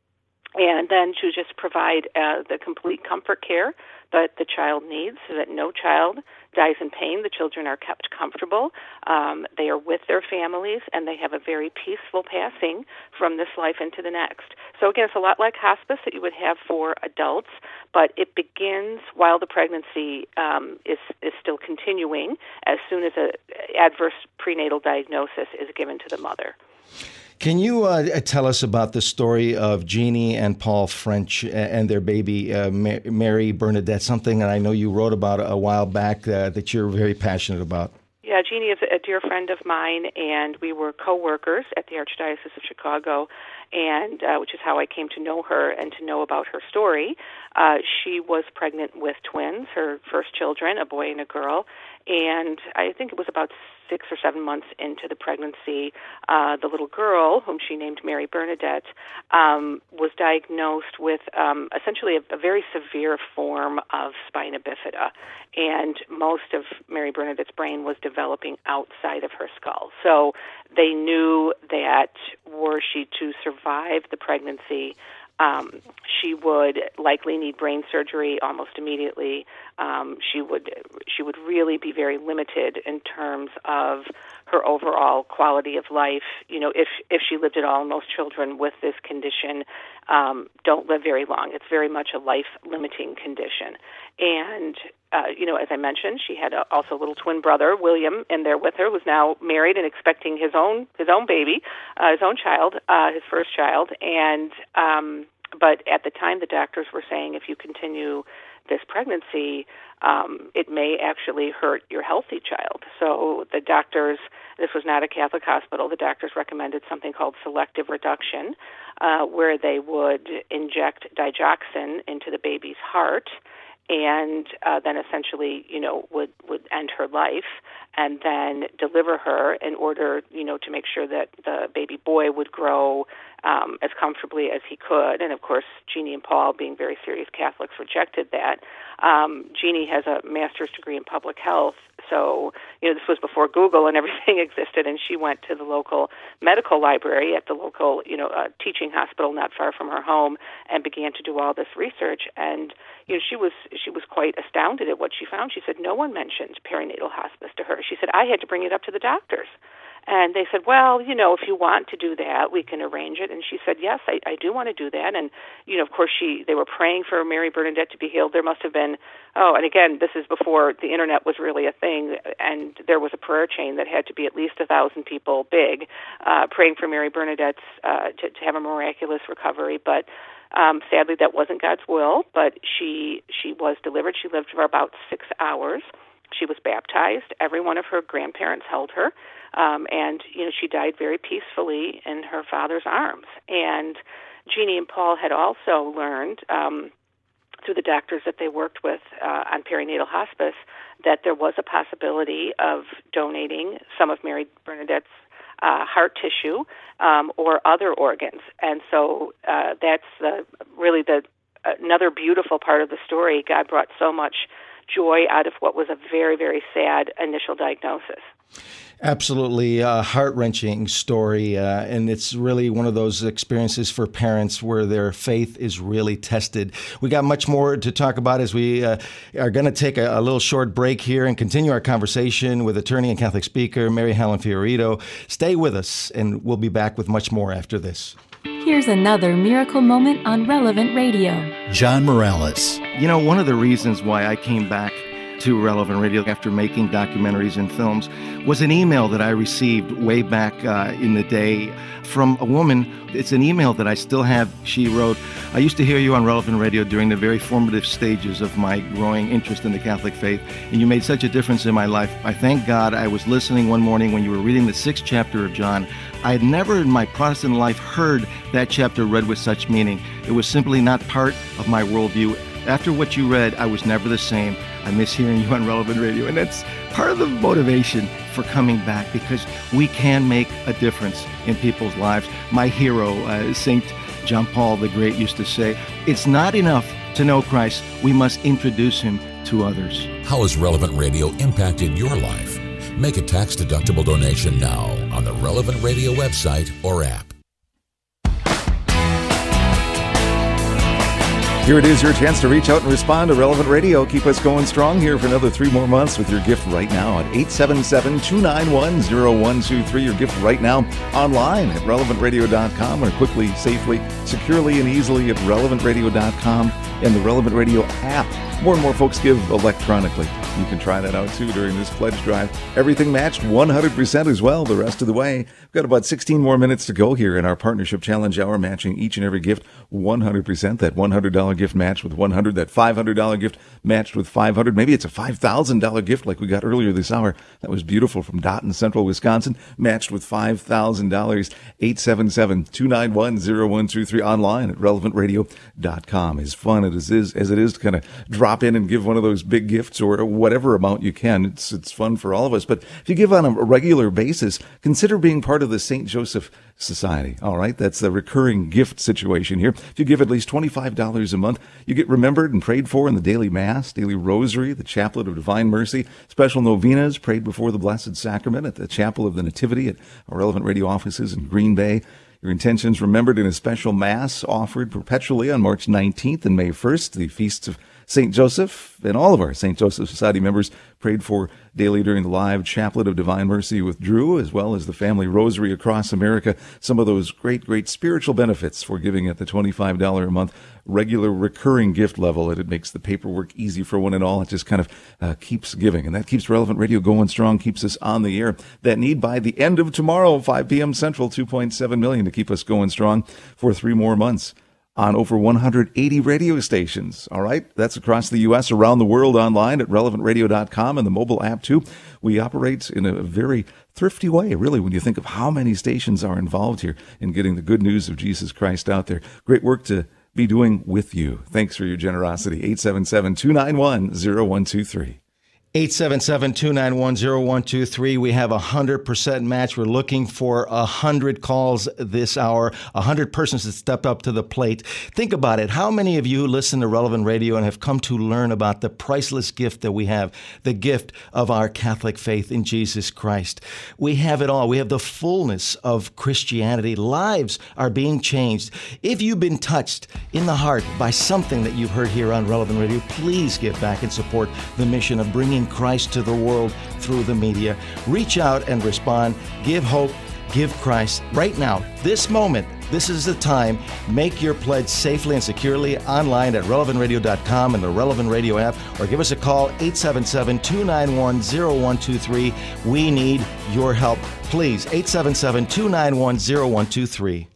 And then to just provide uh, the complete comfort care that the child needs so that no child dies in pain. The children are kept comfortable. Um, they are with their families, and they have a very peaceful passing from this life into the next. So again, it's a lot like hospice that you would have for adults, but it begins while the pregnancy um, is, is still continuing as soon as an adverse prenatal diagnosis is given to the mother.
Can you uh, tell us about the story of Jeannie and Paul French and their baby, uh, Mary Bernadette, something that I know you wrote about a while back uh, that you're very passionate about?
Yeah, Jeannie is a dear friend of mine, and we were co-workers at the Archdiocese of Chicago, and uh, which is how I came to know her and to know about her story. Uh, she was pregnant with twins, her first children, a boy and a girl, and I think it was about six or seven months into the pregnancy, uh, the little girl, whom she named Mary Bernadette, um, was diagnosed with um, essentially a, a very severe form of spina bifida, and most of Mary Bernadette's brain was developing outside of her skull. So they knew that were she to survive the pregnancy, Um, she would likely need brain surgery almost immediately. Um, she would she would really be very limited in terms of her overall quality of life. You know, if if she lived at all, most children with this condition um, don't live very long. It's very much a life-limiting condition. And uh, you know, as I mentioned, she had a, also a little twin brother, William, in there with her, who's now married and expecting his own his own baby, uh, his own child, uh, his first child. And um, but at the time, the doctors were saying, if you continue this pregnancy, um, it may actually hurt your healthy child. So the doctors, this was not a Catholic hospital, the doctors recommended something called selective reduction, uh, where they would inject digoxin into the baby's heart, and uh, then essentially, you know, would, would end her life, and then deliver her in order, you know, to make sure that the baby boy would grow um, as comfortably as he could. And of course, Jeannie and Paul, being very serious Catholics, rejected that. Um, Jeannie has a master's degree in public health, so, you know, this was before Google and everything existed, and she went to the local medical library at the local, you know, uh, teaching hospital not far from her home and began to do all this research. And, you know, she was she was quite astounded at what she found. She said no one mentioned perinatal hospice to her. She said, I had to bring it up to the doctors. And they said, well, you know, if you want to do that, we can arrange it. And she said, yes, I, I do want to do that. And, you know, of course, she they were praying for Mary Bernadette to be healed. There must have been, oh, and again, this is before the Internet was really a thing, and there was a prayer chain that had to be at least a thousand people big, uh, praying for Mary Bernadette's uh, to, to have a miraculous recovery. But um, sadly, that wasn't God's will, but she she was delivered. She lived for about six hours. She was baptized. Every one of her grandparents held her. Um, and, you know, she died very peacefully in her father's arms. And Jeannie and Paul had also learned um, through the doctors that they worked with uh, on perinatal hospice that there was a possibility of donating some of Mary Bernadette's uh, heart tissue um, or other organs. And so uh, that's the, really the another beautiful part of the story. God brought so much joy out of what was a very, very sad initial diagnosis.
Absolutely a heart-wrenching story, uh, and it's really one of those experiences for parents where their faith is really tested. We got much more to talk about as we uh, are going to take a, a little short break here and continue our conversation with attorney and Catholic speaker Mary Helen Fiorito. Stay with us, and we'll be back with much more after this.
Here's another miracle moment on Relevant Radio.
John Morales.
You know, one of the reasons why I came back to Relevant Radio after making documentaries and films was an email that I received way back uh, in the day from a woman. It's an email that I still have. She wrote, I used to hear you on Relevant Radio during the very formative stages of my growing interest in the Catholic faith, and you made such a difference in my life. I thank God I was listening one morning when you were reading the sixth chapter of John. I had never in my Protestant life heard that chapter read with such meaning. It was simply not part of my worldview. After what you read, I was never the same. I miss hearing you on Relevant Radio. And that's part of the motivation for coming back, because we can make a difference in people's lives. My hero, uh, Saint John Paul the Great, used to say, it's not enough to know Christ. We must introduce him to others.
How has Relevant Radio impacted your life? Make a tax-deductible donation now on the Relevant Radio website or app.
Here it is, your chance to reach out and respond to Relevant Radio. Keep us going strong here for another three more months with your gift right now at eight seven seven, two nine one, zero one two three. Your gift right now online at relevant radio dot com, or quickly, safely, securely, and easily at relevant radio dot com and the Relevant Radio app. More and more folks give electronically. You can try that out too during this pledge drive. Everything matched one hundred percent as well the rest of the way. We've got about sixteen more minutes to go here in our Partnership Challenge Hour, matching each and every gift one hundred percent. That one hundred dollars gift matched with one hundred dollars, that five hundred dollars gift matched with five hundred dollars. Maybe it's a five thousand dollars gift like we got earlier this hour. That was beautiful from Dot in Central Wisconsin, matched with five thousand dollars. eight seven seven, two nine one, zero one two three, online at relevant radio dot com. As fun as it is, as it is to kind of drop in and give one of those big gifts or whatever amount you can, it's it's fun for all of us. But if you give on a regular basis, consider being part of the Saint Joseph Society. All right, that's the recurring gift situation here. If you give at least twenty-five dollars a month, you get remembered and prayed for in the daily Mass, daily Rosary, the Chaplet of Divine Mercy, special novenas prayed before the Blessed Sacrament at the Chapel of the Nativity at our Relevant Radio offices in Green Bay. Your intentions remembered in a special Mass offered perpetually on March nineteenth and May first, the feasts of Saint Joseph, and all of our Saint Joseph Society members prayed for daily during the live Chaplet of Divine Mercy with Drew, as well as the family rosary across America. Some of those great, great spiritual benefits for giving at the twenty-five dollars a month regular recurring gift level. And it makes the paperwork easy for one and all. It just kind of uh, keeps giving. And that keeps Relevant Radio going strong, keeps us on the air. That need by the end of tomorrow, five p.m. Central, two point seven million dollars to keep us going strong for three more months. On over one hundred eighty radio stations. All right. That's across the U S, around the world, online at relevant radio dot com and the mobile app too. We operate in a very thrifty way, really, when you think of how many stations are involved here in getting the good news of Jesus Christ out there. Great work to be doing with you. Thanks for your generosity. eight seven seven, two nine one, zero one two three.
eight seven seven, two nine one, zero one two three. We have a one hundred percent match. We're looking for one hundred calls this hour, one hundred persons that stepped up to the plate. Think about it. How many of you listen to Relevant Radio and have come to learn about the priceless gift that we have, the gift of our Catholic faith in Jesus Christ? We have it all. We have the fullness of Christianity. Lives are being changed. If you've been touched in the heart by something that you've heard here on Relevant Radio, please give back and support the mission of bringing Christ to the world through the media. Reach out and respond. Give hope. Give Christ. Right now, this moment, this is the time. Make your pledge safely and securely online at relevant radio dot com and the Relevant Radio app, or give us a call, eight seven seven, two nine one, zero one two three. We need your help. Please, eight seven seven, two nine one, zero one two three.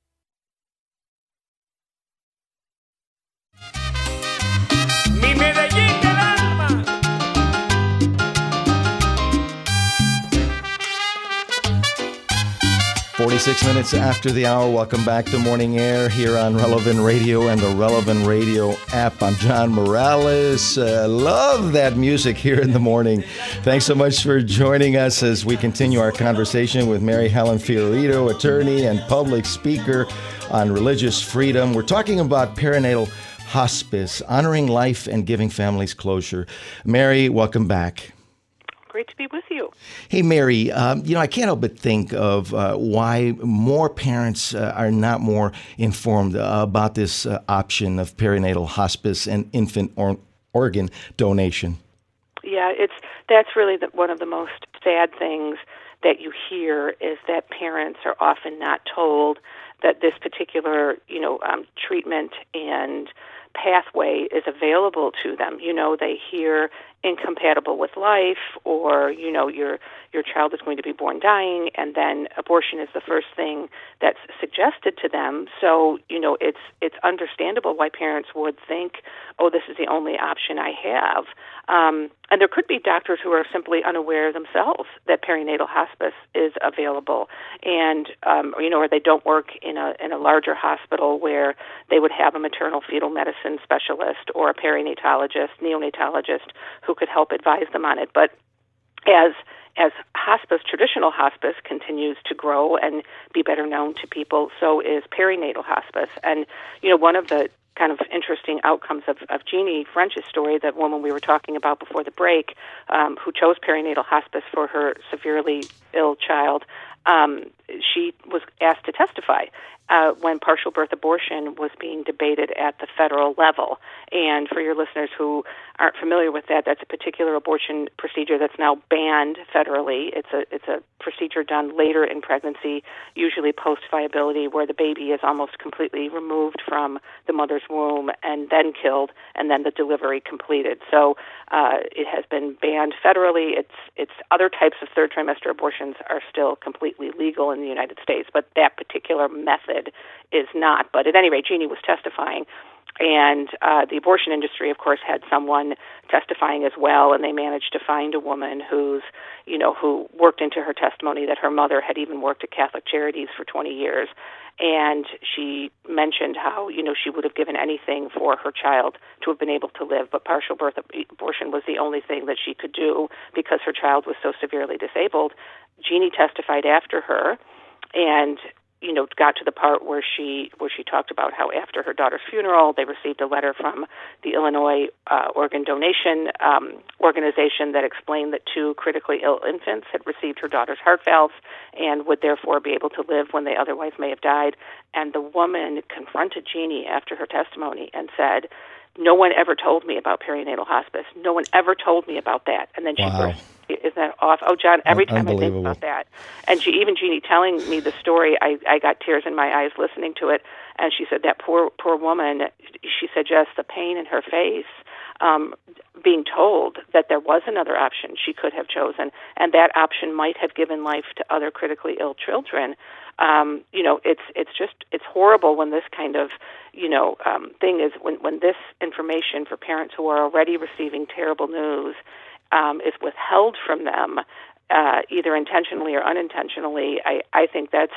forty-six minutes after the hour. Welcome back to Morning Air here on Relevant Radio and the Relevant Radio app. I'm John Morales. Uh, love that music here in the morning. Thanks so much for joining us as we continue our conversation with Mary Helen Fiorito, attorney and public speaker on religious freedom. We're talking about perinatal hospice, honoring life and giving families closure. Mary, welcome back.
Great to be with you.
Hey, Mary, um, you know, I can't help but think of uh, why more parents uh, are not more informed uh, about this uh, option of perinatal hospice and infant or- organ donation.
Yeah, it's that's really the, one of the most sad things that you hear is that parents are often not told that this particular, you know, um, treatment and pathway is available to them. You know, they hear incompatible with life, or, you know, your your child is going to be born dying, and then abortion is the first thing that's suggested to them. So, you know, it's it's understandable why parents would think, oh, this is the only option I have. Um, and there could be doctors who are simply unaware themselves that perinatal hospice is available, and um, you know, or they don't work in a in a larger hospital where they would have a maternal fetal medicine specialist or a perinatologist, neonatologist who could help advise them on it. But as as hospice, traditional hospice continues to grow and be better known to people, so is perinatal hospice. And you know, one of the kind of interesting outcomes of, of Jeannie French's story, that woman we were talking about before the break, um, who chose perinatal hospice for her severely ill child, um, she was asked to testify uh, when partial birth abortion was being debated at the federal level. And for your listeners who aren't familiar with that, that's a particular abortion procedure that's now banned federally. It's a it's a procedure done later in pregnancy, usually post-viability, where the baby is almost completely removed from the mother's womb and then killed, and then the delivery completed. So uh, it has been banned federally. It's it's other types of third trimester abortions are still completely legal in the United States, but that particular method is not. But at any rate, Jeannie was testifying. And uh, the abortion industry, of course, had someone testifying as well, and they managed to find a woman who's, you know, who worked into her testimony that her mother had even worked at Catholic Charities for twenty years. And she mentioned how, you know, she would have given anything for her child to have been able to live, but partial birth abortion was the only thing that she could do because her child was so severely disabled. Jeannie testified after her, and you know, got to the part where she where she talked about how after her daughter's funeral, they received a letter from the Illinois uh, organ donation um, organization that explained that two critically ill infants had received her daughter's heart valves and would therefore be able to live when they otherwise may have died. And the woman confronted Jeannie after her testimony and said, "No one ever told me about perinatal hospice. No one ever told me about that." And then she
wow.
burst. Isn't that off? Oh, John, every time I think about that. And she, even Jeannie telling me the story, I, I got tears in my eyes listening to it. And she said that poor poor woman, she said just the pain in her face, um, being told that there was another option she could have chosen, and that option might have given life to other critically ill children. Um, you know, it's it's just, it's horrible when this kind of, you know, um, thing is, when, when this information for parents who are already receiving terrible news Um, is withheld from them, uh, either intentionally or unintentionally. I, I think that's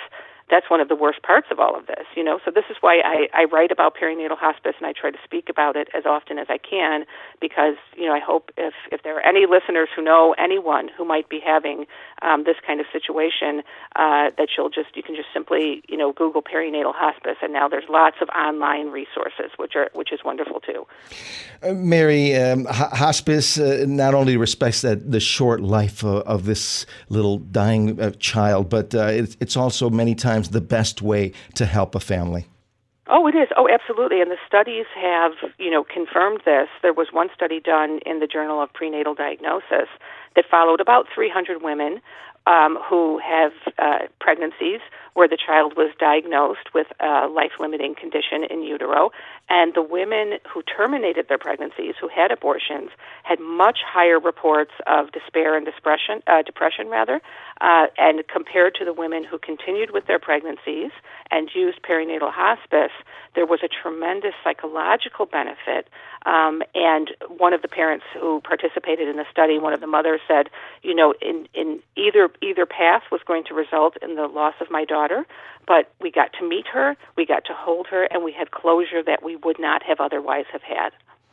that's one of the worst parts of all of this, you know. So this is why I, I write about perinatal hospice, and I try to speak about it as often as I can, because, you know, I hope if, if there are any listeners who know anyone who might be having um, this kind of situation, uh, that you'll just, you can just simply, you know, Google perinatal hospice, and now there's lots of online resources, which are which is wonderful too.
Uh, Mary, um, hospice uh, not only respects that the short life of, of this little dying uh, child, but uh, it's, it's also many times the best way to help a family.
Oh, it is. Oh, absolutely. And the studies have, you know, confirmed this. There was one study done in the Journal of Prenatal Diagnosis that followed about three hundred women um, who have uh, pregnancies where the child was diagnosed with a life-limiting condition in utero. And the women who terminated their pregnancies, who had abortions, had much higher reports of despair and depression, uh, depression rather, uh, and compared to the women who continued with their pregnancies and used perinatal hospice, there was a tremendous psychological benefit. Um, and one of the parents who participated in the study, one of the mothers said, you know, in, in either either path was going to result in the loss of my daughter, but we got to meet her, we got to hold her, and we had closure that we would not have otherwise have had.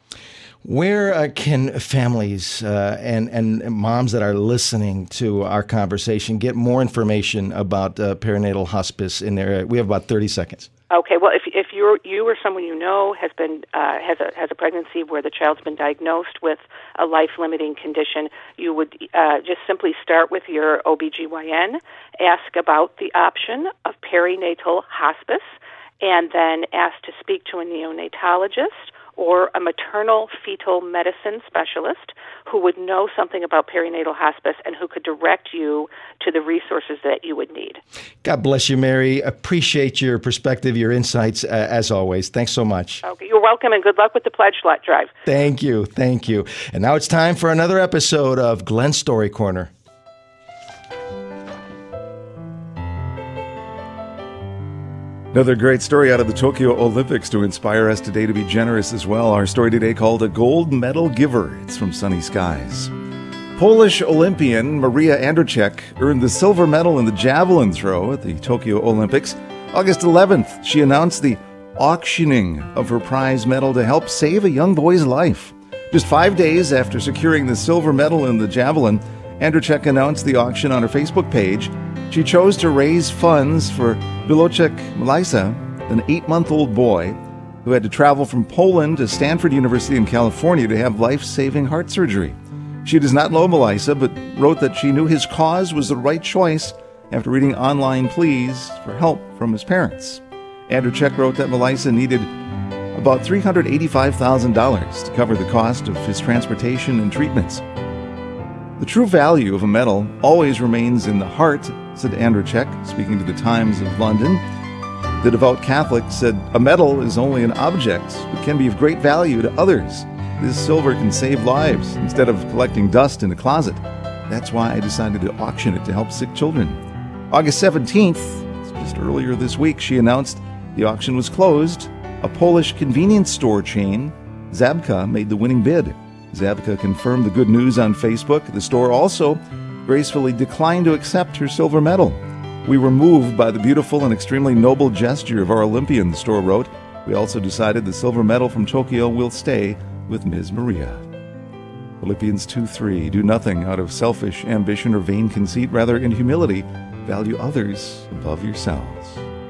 Where uh, can families uh, and, and moms that are listening to our conversation get more information about uh, perinatal hospice in there? We have about thirty seconds.
Okay, well, if if you're you or someone you know has been uh, has a has a pregnancy where the child's been diagnosed with a life-limiting condition, you would uh, just simply start with your O B G Y N, ask about the option of perinatal hospice, and then ask to speak to a neonatologist or a maternal fetal medicine specialist who would know something about perinatal hospice and who could direct you to the resources that you would need.
God bless you, Mary. Appreciate your perspective, your insights, uh, as always. Thanks so much.
Okay, you're welcome, and good luck with the Pledge Drive.
Thank you. Thank you. And now it's time for another episode of Glenn's Story Corner.
Another great story out of the Tokyo Olympics to inspire us today to be generous as well. Our story today called A Gold Medal Giver. It's from Sunny Skies. Polish Olympian Maria Andrzejczyk earned the silver medal in the javelin throw at the Tokyo Olympics. August eleventh, she announced the auctioning of her prize medal to help save a young boy's life. Just five days after securing the silver medal in the javelin, Andrzejczyk announced the auction on her Facebook page. She chose to raise funds for Biloczek Melisa, an eight-month-old boy who had to travel from Poland to Stanford University in California to have life-saving heart surgery. She does not know Melisa, but wrote that she knew his cause was the right choice after reading online pleas for help from his parents. Andrzejczyk wrote that Melisa needed about three hundred eighty-five thousand dollars to cover the cost of his transportation and treatments. The true value of a medal always remains in the heart, said Andrzejczyk, speaking to the Times of London. The devout Catholic said, a medal is only an object, but can be of great value to others. This silver can save lives instead of collecting dust in a closet. That's why I decided to auction it to help sick children. August seventeenth, just earlier this week, she announced the auction was closed. A Polish convenience store chain, Zabka, made the winning bid. Zabka confirmed the good news on Facebook. The store also gracefully declined to accept her silver medal. We were moved by the beautiful and extremely noble gesture of our Olympian, the store wrote. We also decided the silver medal from Tokyo will stay with Miz Maria. Philippians two three, do nothing out of selfish ambition or vain conceit, rather in humility, value others above yourselves.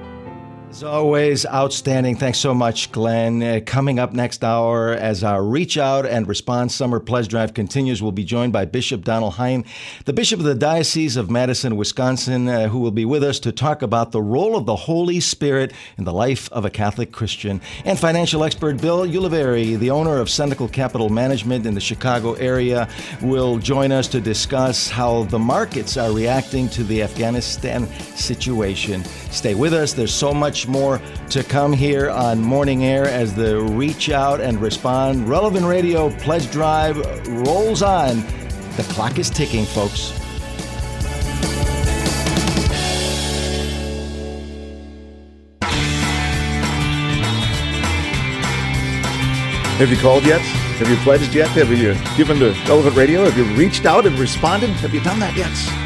As always, outstanding. Thanks so much, Glenn. Uh, coming up next hour, as our Reach Out and Respond Summer Pledge Drive continues, we'll be joined by Bishop Donald Hein, the Bishop of the Diocese of Madison, Wisconsin, uh, who will be with us to talk about the role of the Holy Spirit in the life of a Catholic Christian. And financial expert Bill Ulivari, the owner of Senecal Capital Management in the Chicago area, will join us to discuss how the markets are reacting to the Afghanistan situation. Stay with us. There's so much more to come here on Morning Air as the Reach Out and Respond Relevant Radio Pledge Drive rolls on. The clock is ticking, folks.
Have you called yet? Have you pledged yet? Have you given to Relevant Radio? Have you reached out and responded? Have you done that yet?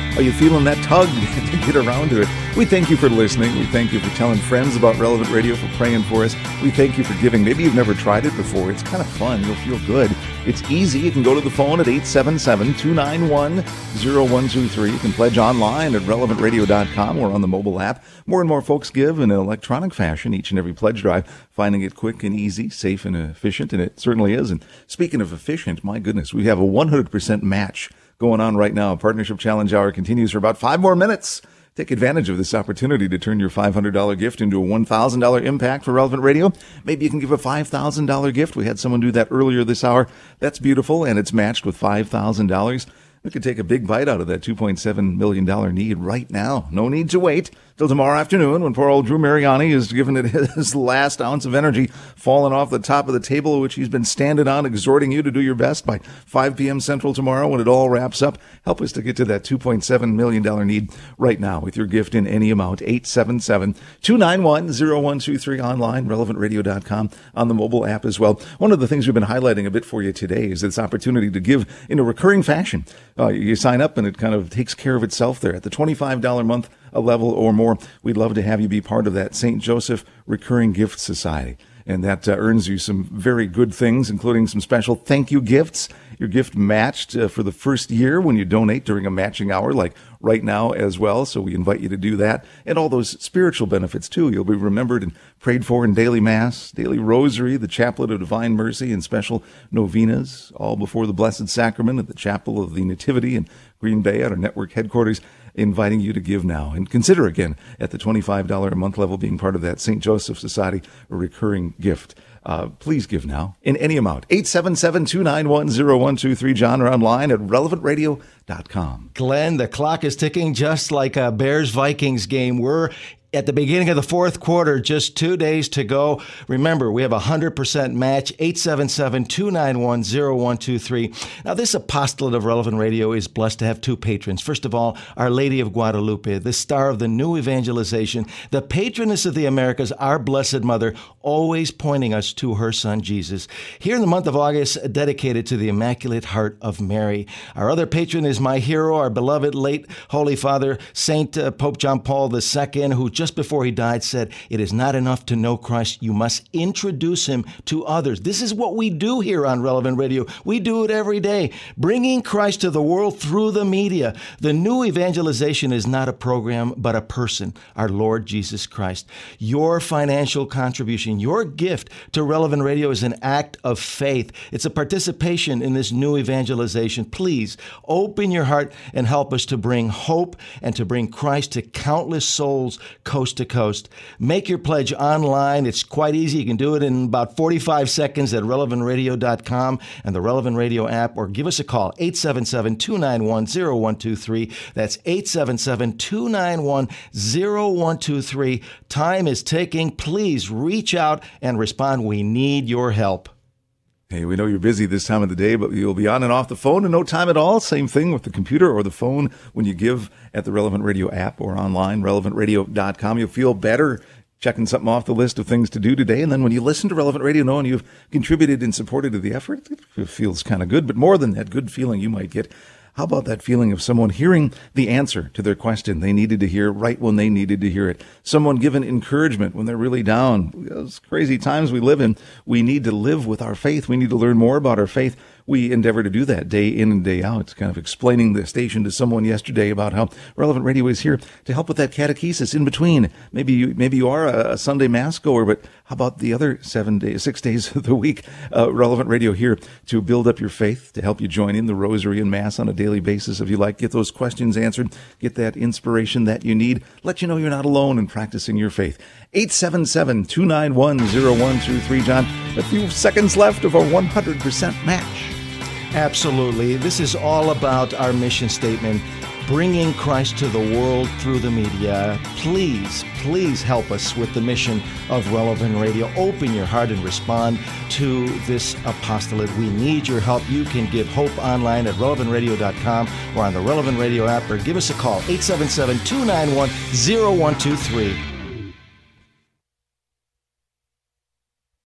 Are you feeling that tug to get around to it? We thank you for listening. We thank you for telling friends about Relevant Radio, for praying for us. We thank you for giving. Maybe you've never tried it before. It's kind of fun. You'll feel good. It's easy. You can go to the phone at eight seven seven, two nine one, zero one two three. You can pledge online at relevant radio dot com or on the mobile app. More and more folks give in an electronic fashion each and every pledge drive, finding it quick and easy, safe and efficient, and it certainly is. And speaking of efficient, my goodness, we have a one hundred percent match going on right now. Partnership Challenge Hour continues for about five more minutes. Take advantage of this opportunity to turn your five hundred dollars gift into a one thousand dollars impact for Relevant Radio. Maybe you can give a five thousand dollars gift. We had someone do that earlier this hour. That's beautiful, and it's matched with five thousand dollars. We could take a big bite out of that two point seven million dollars need right now. No need to wait till tomorrow afternoon when poor old Drew Mariani is giving it his last ounce of energy, falling off the top of the table, which he's been standing on, exhorting you to do your best by five p.m. Central tomorrow when it all wraps up. Help us to get to that two point seven million dollars need right now with your gift in any amount. eight seven seven, two nine one, zero one two three online, relevant radio dot com, on the mobile app as well. One of the things we've been highlighting a bit for you today is this opportunity to give in a recurring fashion. Uh, you sign up and it kind of takes care of itself there. At the twenty-five dollars a month a level or more, we'd love to have you be part of that Saint Joseph Recurring Gift Society. And that uh, earns you some very good things, including some special thank you gifts. Your gift matched uh, for the first year when you donate during a matching hour, like right now as well. So we invite you to do that. And all those spiritual benefits, too. You'll be remembered and prayed for in daily mass, daily rosary, the Chaplet of Divine Mercy, and special novenas, all before the Blessed Sacrament at the Chapel of the Nativity in Green Bay at our network headquarters, inviting you to give now. And consider again at the twenty-five dollars a month level being part of that Saint Joseph Society, a recurring gift. Uh, please give now in any amount. eight seven seven, two nine one, zero one two three. John, or online at relevant radio dot com.
Glenn, the clock is ticking just like a Bears-Vikings game. We're at the beginning of the fourth quarter, just two days to go. Remember, we have a one hundred percent match, eight seven seven, two nine one, zero one two three. Now, this apostolate of Relevant Radio is blessed to have two patrons. First of all, Our Lady of Guadalupe, the star of the new evangelization, the patroness of the Americas, our Blessed Mother, always pointing us to her son, Jesus. Here in the month of August, dedicated to the Immaculate Heart of Mary. Our other patron is my hero, our beloved late Holy Father, Saint uh, Pope John Paul the Second, who just before he died said, it is not enough to know Christ. You must introduce him to others. This is what we do here on Relevant Radio. We do it every day, bringing Christ to the world through the media. The new evangelization is not a program, but a person, our Lord Jesus Christ. Your financial contribution, your gift to Relevant Radio is an act of faith. It's a participation in this new evangelization. Please open your heart and help us to bring hope and to bring Christ to countless souls coast to coast. Make your pledge online. It's quite easy. You can do it in about forty-five seconds at relevant radio dot com and the Relevant Radio app, or give us a call, eight seven seven, two nine one, zero one two three. That's eight seven seven, two nine one, zero one two three. Time is ticking. Please reach out and respond. We need your help.
Hey, we know you're busy this time of the day, but you'll be on and off the phone in no time at all. Same thing with the computer or the phone when you give at the Relevant Radio app or online, relevant radio dot com. You'll feel better checking something off the list of things to do today. And then when you listen to Relevant Radio, knowing you've contributed and supported to the effort, it feels kind of good. But more than that good feeling you might get, how about that feeling of someone hearing the answer to their question they needed to hear right when they needed to hear it? Someone given encouragement when they're really down. Those crazy times we live in, we need to live with our faith. We need to learn more about our faith. We endeavor to do that day in and day out. It's kind of explaining the station to someone yesterday about how Relevant Radio is here to help with that catechesis in between. Maybe you, maybe you are a Sunday Mass goer, but how about the other seven days, six days of the week? Uh, Relevant Radio here to build up your faith, to help you join in the Rosary and Mass on a daily basis if you like. Get those questions answered, get that inspiration that you need, let you know you're not alone in practicing your faith. eight seven seven, two nine one, zero one two three. John, a few seconds left of our one hundred percent match.
Absolutely. This is all about our mission statement, bringing Christ to the world through the media. Please, please help us with the mission of Relevant Radio. Open your heart and respond to this apostolate. We need your help. You can give hope online at relevant radio dot com or on the Relevant Radio app, or give us a call, eight seven seven, two nine one, zero one two three.